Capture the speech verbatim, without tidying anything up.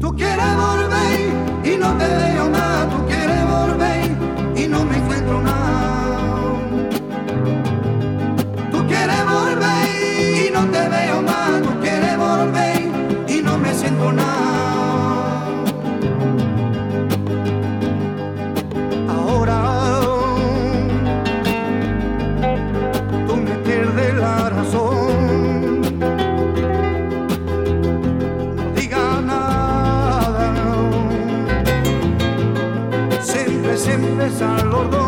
Tú quieres volver y no te veo nada, tú quieres volver y no me encuentro nada. Tú quieres volver y no te veo nada, tú quieres volver y no me siento nada. Ahora tú me pierdes la razón. No digas nada, siempre, siempre San Lordo.